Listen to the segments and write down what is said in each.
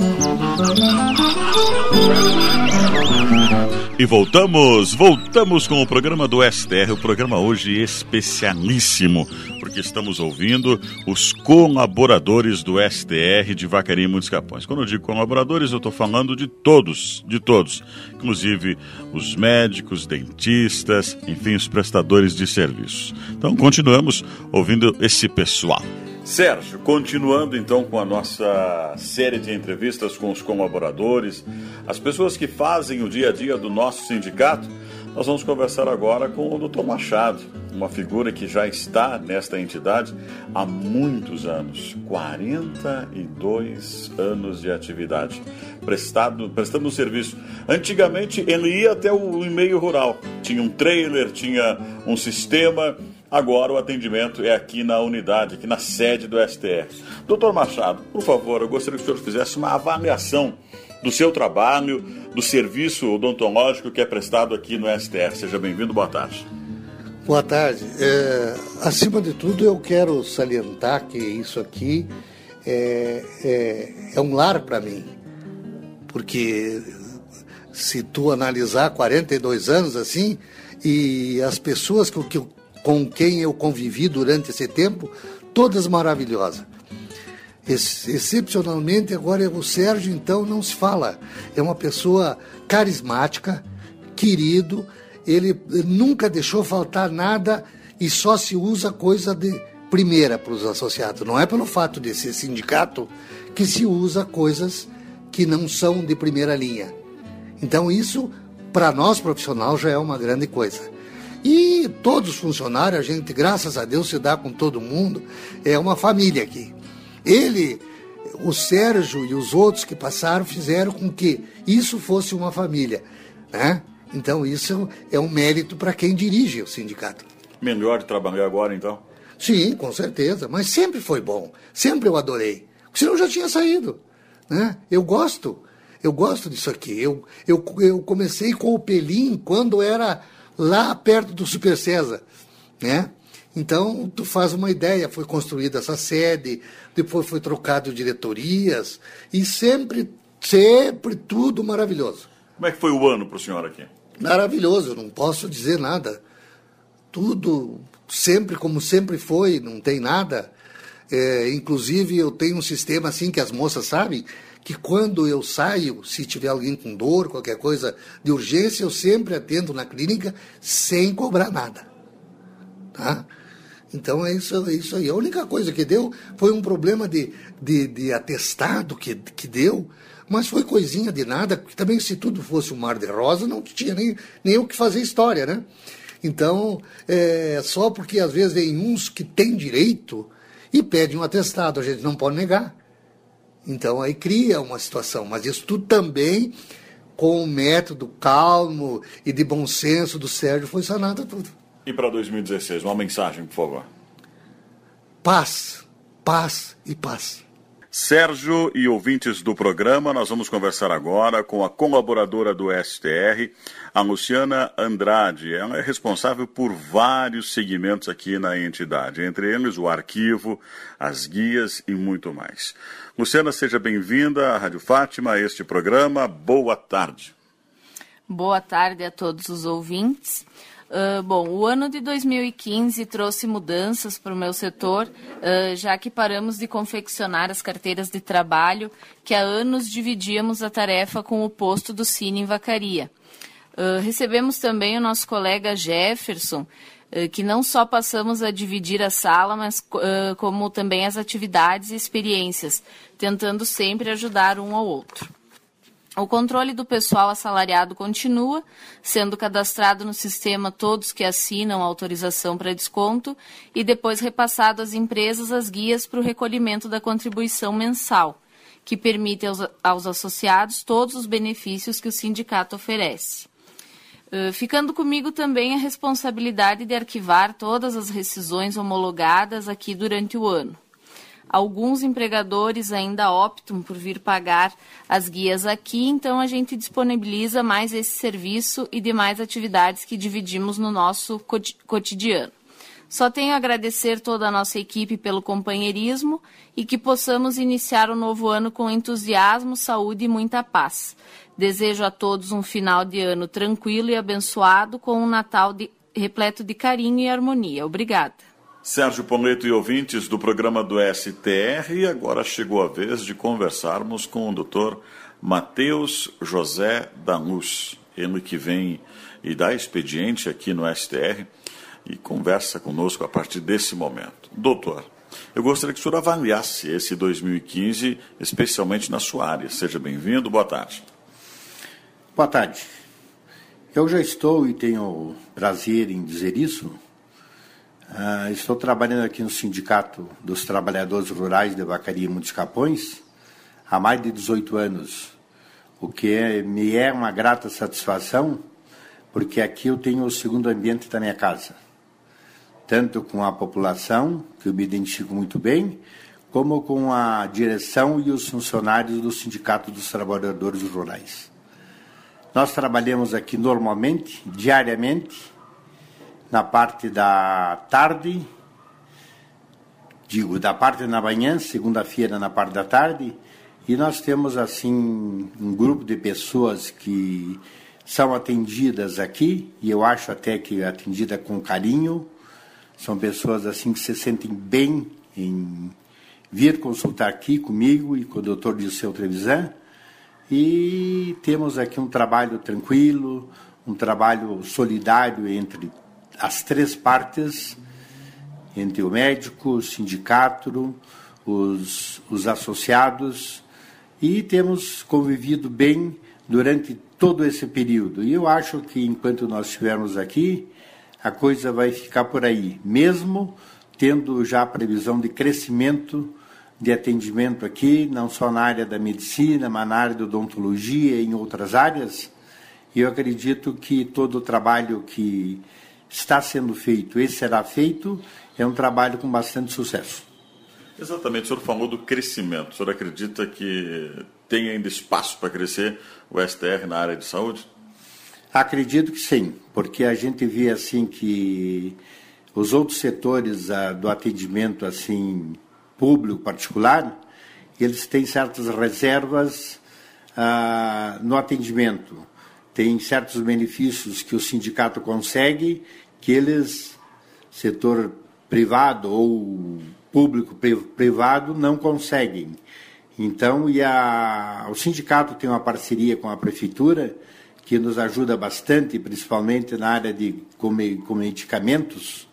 E voltamos com o programa do STR, o programa hoje especialíssimo, porque estamos ouvindo os colaboradores do STR de Vacaria e Muitos Capões. Quando eu digo colaboradores, eu estou falando de todos, inclusive os médicos, dentistas, enfim, os prestadores de serviços. Então, continuamos ouvindo esse pessoal. Sérgio, continuando então com a nossa série de entrevistas com os colaboradores, as pessoas que fazem o dia a dia do nosso sindicato, nós vamos conversar agora com o Dr. Machado, uma figura que já está nesta entidade há muitos anos, 42 anos de atividade, prestando um serviço. Antigamente ele ia até o meio rural, tinha um trailer, tinha um sistema. Agora o atendimento é aqui na unidade, aqui na sede do STR. Doutor Machado, por favor, eu gostaria que o senhor fizesse uma avaliação do seu trabalho, do serviço odontológico que é prestado aqui no STR. Seja bem-vindo, boa tarde. Boa tarde. Acima de tudo, eu quero salientar que isso aqui é um lar para mim. Porque se tu analisar 42 anos assim, e as pessoas com quem eu convivi durante esse tempo, todas maravilhosas. Excepcionalmente, agora o Sérgio, então, não se fala. É uma pessoa carismática, querido, ele nunca deixou faltar nada e só se usa coisa de primeira para os associados. Não é pelo fato de ser sindicato que se usa coisas que não são de primeira linha. Então, isso, para nós profissionais, já é uma grande coisa. E todos os funcionários, a gente, graças a Deus, se dá com todo mundo, é uma família aqui. Ele, o Sérgio e os outros que passaram fizeram com que isso fosse uma família, né? Então isso é um mérito para quem dirige o sindicato. Melhor de trabalhar agora, então? Sim, com certeza, mas sempre foi bom, sempre eu adorei, porque senão eu já tinha saído, né? Eu gosto disso aqui. Eu comecei com o Pelim quando era lá perto do Super César, né? Então, tu faz uma ideia, foi construída essa sede, depois foi trocado diretorias, e sempre tudo maravilhoso. Como é que foi o ano para o senhor aqui? Maravilhoso, não posso dizer nada. Tudo sempre como sempre foi, não tem nada. Inclusive, eu tenho um sistema assim que as moças sabem, que quando eu saio, se tiver alguém com dor, qualquer coisa de urgência, eu sempre atendo na clínica sem cobrar nada. Tá? Então é isso aí. A única coisa que deu foi um problema de atestado que deu, mas foi coisinha de nada, porque também se tudo fosse um mar de rosa, não tinha nem o que fazer história, né? Então, só porque às vezes vem uns que têm direito e pedem um atestado, a gente não pode negar. Então aí cria uma situação, mas isso tudo também com o método calmo e de bom senso do Sérgio foi sanado tudo. E para 2016, uma mensagem, por favor. Paz, paz e paz. Sérgio e ouvintes do programa, nós vamos conversar agora com a colaboradora do STR, a Luciana Andrade. Ela é responsável por vários segmentos aqui na entidade, entre eles o arquivo, as guias e muito mais. Luciana, seja bem-vinda à Rádio Fátima, a este programa. Boa tarde. Boa tarde a todos os ouvintes. Bom, o ano de 2015 trouxe mudanças para o meu setor, já que paramos de confeccionar as carteiras de trabalho, que há anos dividíamos a tarefa com o posto do Cine em Vacaria. Recebemos também o nosso colega Jefferson, que não só passamos a dividir a sala, mas como também as atividades e experiências, tentando sempre ajudar um ao outro. O controle do pessoal assalariado continua, sendo cadastrado no sistema todos que assinam a autorização para desconto e depois repassado às empresas as guias para o recolhimento da contribuição mensal, que permite aos associados todos os benefícios que o sindicato oferece. Ficando comigo também a responsabilidade de arquivar todas as rescisões homologadas aqui durante o ano. Alguns empregadores ainda optam por vir pagar as guias aqui, então a gente disponibiliza mais esse serviço e demais atividades que dividimos no nosso cotidiano. Só tenho a agradecer toda a nossa equipe pelo companheirismo e que possamos iniciar o novo ano com entusiasmo, saúde e muita paz. Desejo a todos um final de ano tranquilo e abençoado, com um Natal repleto de carinho e harmonia. Obrigada. Sérgio Poleto e ouvintes do programa do STR, e agora chegou a vez de conversarmos com o Dr. Matheus José Danus, ele que vem e dá expediente aqui no STR e conversa conosco a partir desse momento. Doutor, eu gostaria que o senhor avaliasse esse 2015, especialmente na sua área. Seja bem-vindo, boa tarde. Boa tarde. Eu já estou, e tenho prazer em dizer isso, estou trabalhando aqui no Sindicato dos Trabalhadores Rurais de Vacaria e Muitos Capões há mais de 18 anos, o que me é uma grata satisfação, porque aqui eu tenho o segundo ambiente da minha casa, tanto com a população, que eu me identifico muito bem, como com a direção e os funcionários do Sindicato dos Trabalhadores Rurais. Nós trabalhamos aqui normalmente, diariamente, na parte da tarde, da parte da manhã, segunda-feira na parte da tarde, e nós temos assim um grupo de pessoas que são atendidas aqui, e eu acho até que atendida com carinho. São pessoas assim que se sentem bem em vir consultar aqui comigo e com o Dr. Dirceu Trevisan. E temos aqui um trabalho tranquilo, um trabalho solidário entre as três partes, entre o médico, o sindicato, os associados, e temos convivido bem durante todo esse período. E eu acho que enquanto nós estivermos aqui, a coisa vai ficar por aí, mesmo tendo já a previsão de crescimento de atendimento aqui, não só na área da medicina, mas na área da odontologia e em outras áreas. E eu acredito que todo o trabalho que está sendo feito e será feito é um trabalho com bastante sucesso. Exatamente, o senhor falou do crescimento. O senhor acredita que tem ainda espaço para crescer o STR na área de saúde? Acredito que sim, porque a gente vê assim que os outros setores do atendimento assim público, particular, eles têm certas reservas no atendimento. Tem certos benefícios que o sindicato consegue, que eles, setor privado ou público-privado, não conseguem. Então, o sindicato tem uma parceria com a prefeitura, que nos ajuda bastante, principalmente na área com medicamentos,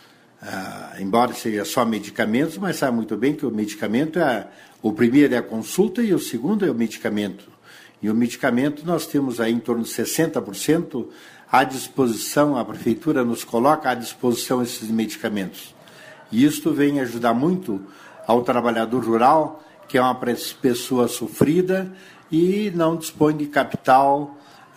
embora seja só medicamentos, mas sabe muito bem que o medicamento o primeiro é a consulta e o segundo é o medicamento. E o medicamento nós temos aí em torno de 60% à disposição, a prefeitura nos coloca à disposição esses medicamentos. E isto vem ajudar muito ao trabalhador rural, que é uma pessoa sofrida e não dispõe de capital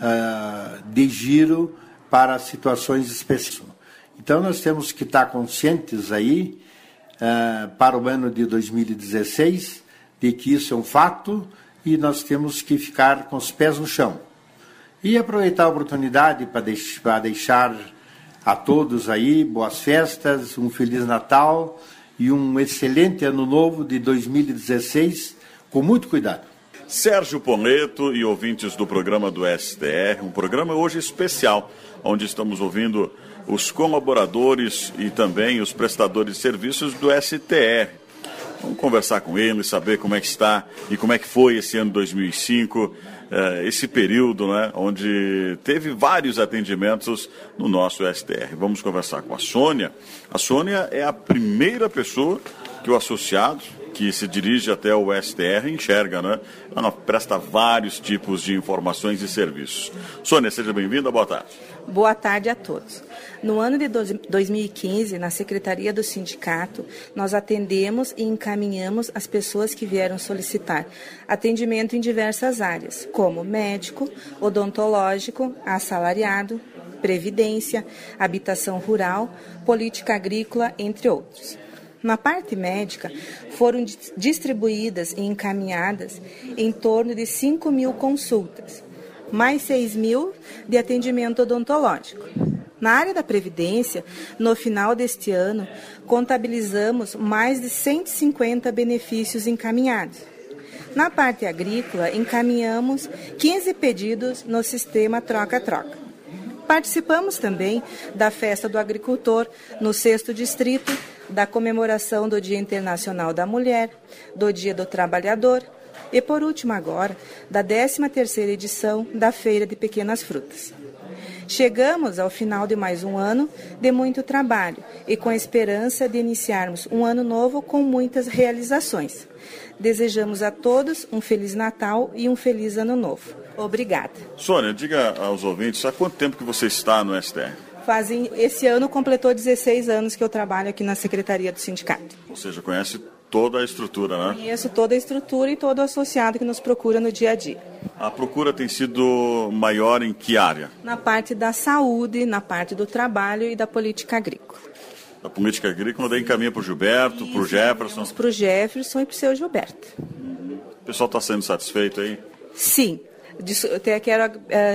de giro para situações específicas. Então, nós temos que estar conscientes aí, para o ano de 2016, de que isso é um fato e nós temos que ficar com os pés no chão. E aproveitar a oportunidade para deixar a todos aí boas festas, um Feliz Natal e um excelente Ano Novo de 2016, com muito cuidado. Sérgio Poleto e ouvintes do programa do STR, um programa hoje especial, onde estamos ouvindo os colaboradores e também os prestadores de serviços do STR. Vamos conversar com eles, saber como é que está e como é que foi esse ano 2005, esse período, né, onde teve vários atendimentos no nosso STR. Vamos conversar com a Sônia. A Sônia é a primeira pessoa que o associado, que se dirige até o STR, enxerga, né? Ela presta vários tipos de informações e serviços. Sônia, seja bem-vinda, boa tarde. Boa tarde a todos. No ano de 2015, na Secretaria do Sindicato, nós atendemos e encaminhamos as pessoas que vieram solicitar atendimento em diversas áreas, como médico, odontológico, assalariado, previdência, habitação rural, política agrícola, entre outros. Na parte médica, foram distribuídas e encaminhadas em torno de 5.000 consultas, mais 6.000 de atendimento odontológico. Na área da Previdência, no final deste ano, contabilizamos mais de 150 benefícios encaminhados. Na parte agrícola, encaminhamos 15 pedidos no sistema troca-troca. Participamos também da Festa do Agricultor no 6º Distrito, da comemoração do Dia Internacional da Mulher, do Dia do Trabalhador e, por último agora, da 13ª edição da Feira de Pequenas Frutas. Chegamos ao final de mais um ano de muito trabalho e com a esperança de iniciarmos um ano novo com muitas realizações. Desejamos a todos um Feliz Natal e um Feliz Ano Novo. Obrigada. Sônia, diga aos ouvintes, há quanto tempo que você está no STR? Esse ano completou 16 anos que eu trabalho aqui na Secretaria do Sindicato. Ou seja, conhece toda a estrutura, né? Conheço toda a estrutura e todo o associado que nos procura no dia a dia. A procura tem sido maior em que área? Na parte da saúde, na parte do trabalho e da política agrícola. A política agrícola daí encaminha para o Gilberto, para o Jefferson? Para o Jefferson e para o seu Gilberto. O pessoal está sendo satisfeito aí? Sim. Até quero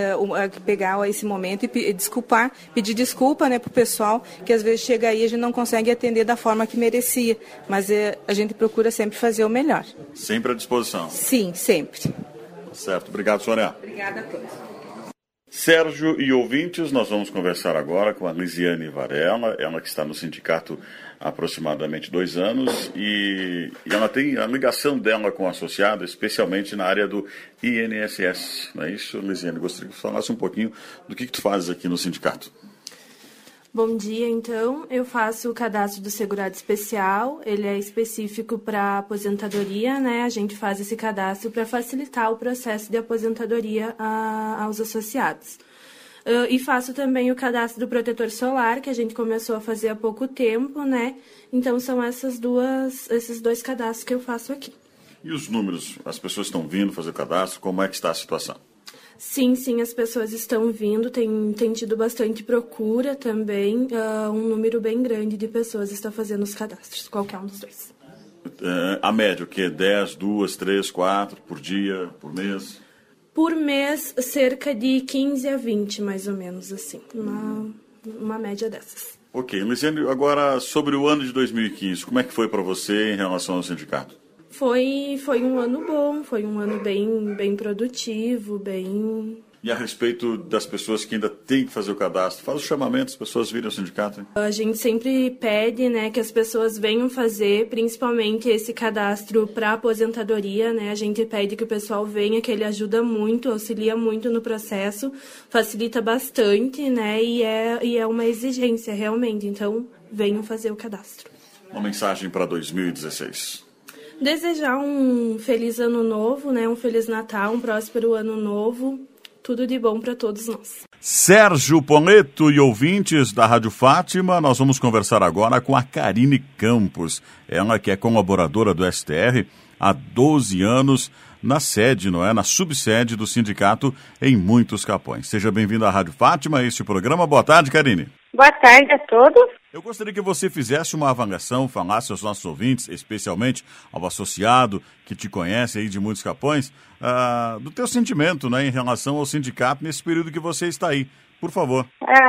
pegar esse momento e pedir desculpa, né, para o pessoal, que às vezes chega aí e a gente não consegue atender da forma que merecia, mas a gente procura sempre fazer o melhor. Sempre à disposição? Sim, sempre. Certo, obrigado, Sônia. Obrigada a todos. Sérgio e ouvintes, nós vamos conversar agora com a Lisiane Varela, ela que está no sindicato há aproximadamente 2 anos e ela tem a ligação dela com o associado, especialmente na área do INSS. Não é isso, Lisiane? Gostaria que você falasse um pouquinho do que tu fazes aqui no sindicato. Bom dia, então. Eu faço o cadastro do segurado especial, ele é específico para aposentadoria, né? A gente faz esse cadastro para facilitar o processo de aposentadoria aos associados. E faço também o cadastro do protetor solar, que a gente começou a fazer há pouco tempo, né? Então são esses 2 cadastros que eu faço aqui. E os números? As pessoas estão vindo fazer o cadastro, como é que está a situação? Sim, as pessoas estão vindo, tem tido bastante procura também, um número bem grande de pessoas está fazendo os cadastros, qualquer um dos 2. A média, o quê? 10, 2, 3, 4 por dia, por mês? Por mês, cerca de 15 a 20, mais ou menos, assim, uma média dessas. Ok, Lisiane, agora sobre o ano de 2015, como é que foi para você em relação ao sindicato? Foi um ano bom, foi um ano bem produtivo, bem... E a respeito das pessoas que ainda têm que fazer o cadastro, faz o chamamento, as pessoas virem ao sindicato? Hein? A gente sempre pede, né, que as pessoas venham fazer, principalmente esse cadastro para aposentadoria, né? A gente pede que o pessoal venha, que ele ajuda muito, auxilia muito no processo, facilita bastante, né? E é uma exigência, realmente. Então, venham fazer o cadastro. Uma mensagem para 2016. Desejar um feliz ano novo, né? Um feliz Natal, um próspero ano novo. Tudo de bom para todos nós. Sérgio Poneto e ouvintes da Rádio Fátima, nós vamos conversar agora com a Karine Campos. Ela que é colaboradora do STR há 12 anos na sede, não é? Na subsede do sindicato em Muitos Capões. Seja bem-vindo à Rádio Fátima, a este programa. Boa tarde, Karine. Boa tarde a todos. Eu gostaria que você fizesse uma avaliação, falasse aos nossos ouvintes, especialmente ao associado que te conhece aí de Muitos Capões, do teu sentimento, né, em relação ao sindicato nesse período que você está aí. Por favor.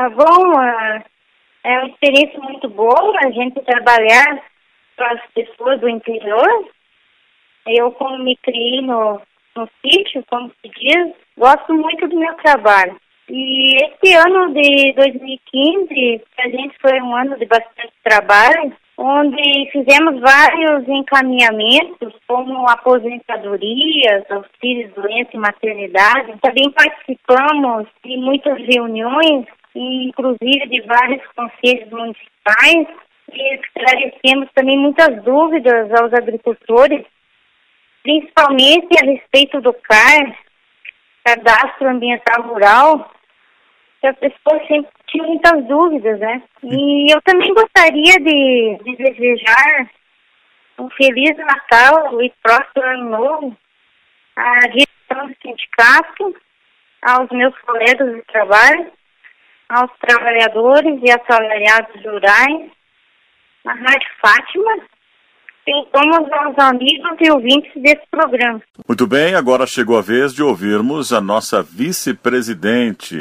É uma experiência muito boa a gente trabalhar para as pessoas do interior. Eu, como me criei no sítio, como se diz, gosto muito do meu trabalho. E esse ano de 2015, a gente foi um ano de bastante trabalho, onde fizemos vários encaminhamentos, como aposentadorias, auxílios, doença e maternidade. Também participamos de muitas reuniões, inclusive de vários conselhos municipais, e esclarecemos também muitas dúvidas aos agricultores, principalmente a respeito do CAR, Cadastro Ambiental Rural, que as pessoas sempre tinham muitas dúvidas, né? E eu também gostaria de desejar um Feliz Natal e próspero Ano Novo à direção do sindicato, aos meus colegas de trabalho, aos trabalhadores e assalariados rurais, à Rádio Fátima, bem como aos amigos e ouvintes desse programa. Muito bem, agora chegou a vez de ouvirmos a nossa vice-presidente, a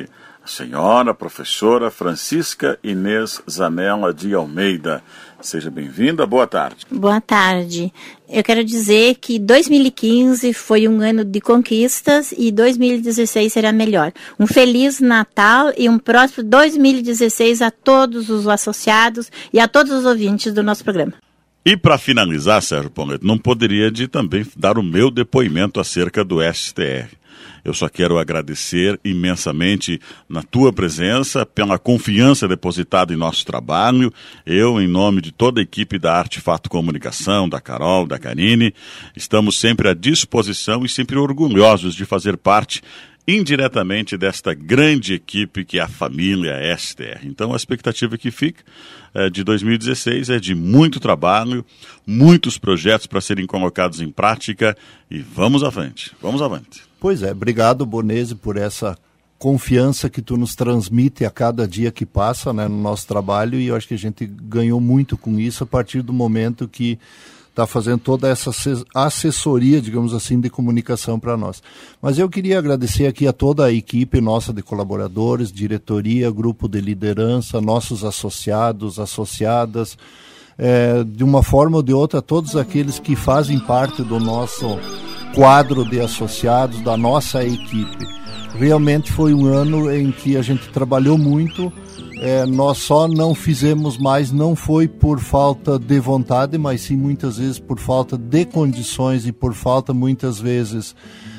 senhora professora Francisca Inês Zanella de Almeida. Seja bem-vinda, boa tarde. Boa tarde. Eu quero dizer que 2015 foi um ano de conquistas e 2016 será melhor. Um Feliz Natal e um próspero 2016 a todos os associados e a todos os ouvintes do nosso programa. E para finalizar, Sérgio Pauleto, não poderia de também dar o meu depoimento acerca do STR. Eu só quero agradecer imensamente na tua presença, pela confiança depositada em nosso trabalho. Eu, em nome de toda a equipe da Artefato Comunicação, da Carol, da Karine, estamos sempre à disposição e sempre orgulhosos de fazer parte indiretamente desta grande equipe que é a família STR. Então a expectativa que fica de 2016 é de muito trabalho, muitos projetos para serem colocados em prática e vamos à frente, vamos avante. Pois é, obrigado Bonese por essa confiança que tu nos transmite a cada dia que passa, né, no nosso trabalho, e eu acho que a gente ganhou muito com isso a partir do momento que está fazendo toda essa assessoria, digamos assim, de comunicação para nós. Mas eu queria agradecer aqui a toda a equipe nossa de colaboradores, diretoria, grupo de liderança, nossos associados, associadas, de uma forma ou de outra, todos aqueles que fazem parte do nosso quadro de associados, da nossa equipe. Realmente foi um ano em que a gente trabalhou muito. Nós só não fizemos mais, não foi por falta de vontade, mas sim muitas vezes por falta de condições e por falta muitas vezes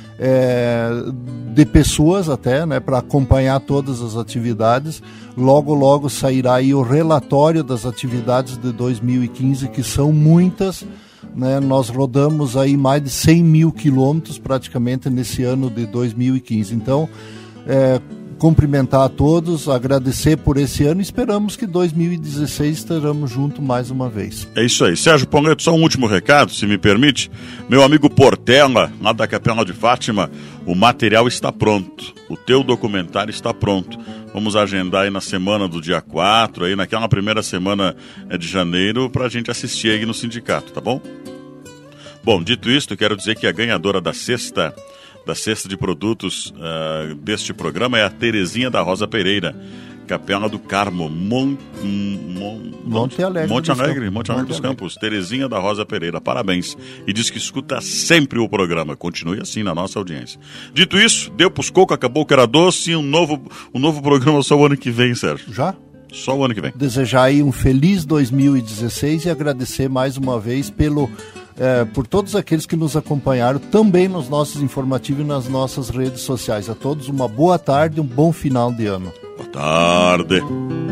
de pessoas até, né, para acompanhar todas as atividades. Logo sairá aí o relatório das atividades de 2015, que são muitas, né? Nós rodamos aí mais de 100 mil quilômetros praticamente nesse ano de 2015. Então, cumprimentar a todos, agradecer por esse ano e esperamos que 2016 estaremos juntos mais uma vez. É isso aí. Sérgio Pauleto, só um último recado, se me permite. Meu amigo Portela, lá da Capela de Fátima, o material está pronto. O teu documentário está pronto. Vamos agendar aí na semana do dia 4, aí naquela primeira semana de janeiro, para a gente assistir aí no sindicato, tá bom? Bom, dito isto, quero dizer que a ganhadora da cesta de produtos deste programa é a Terezinha da Rosa Pereira, Capela do Carmo, Monte Alegre dos Campos. Terezinha da Rosa Pereira, parabéns. E diz que escuta sempre o programa. Continue assim na nossa audiência. Dito isso, deu pros coco, acabou que era doce, e um novo programa só o ano que vem, Sérgio. Já? Só o ano que vem. Desejar aí um feliz 2016 e agradecer mais uma vez por todos aqueles que nos acompanharam também nos nossos informativos e nas nossas redes sociais. A todos uma boa tarde e um bom final de ano. Boa tarde.